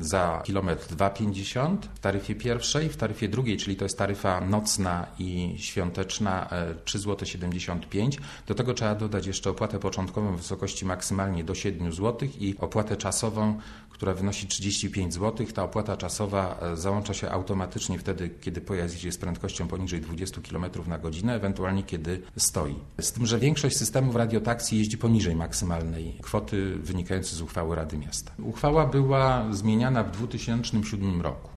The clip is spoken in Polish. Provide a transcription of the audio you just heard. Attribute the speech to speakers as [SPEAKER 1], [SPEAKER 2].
[SPEAKER 1] za kilometr 2,50 w taryfie pierwszej, w taryfie drugiej, czyli to jest taryfa nocna i świąteczna 3,75 zł. Do tego trzeba dodać jeszcze opłatę początkową w wysokości maksymalnie do 7 zł i opłatę czasową, która wynosi 35 zł. Ta opłata czasowa załącza się automatycznie wtedy, kiedy pojazd jedzie z prędkością poniżej 20 km na godzinę, ewentualnie kiedy stoi. Z tym, że większość systemów radiotaksji jeździ poniżej maksymalnej kwoty wynikającej z uchwały Rady Miasta. Uchwała była zmieniana w 2007 roku.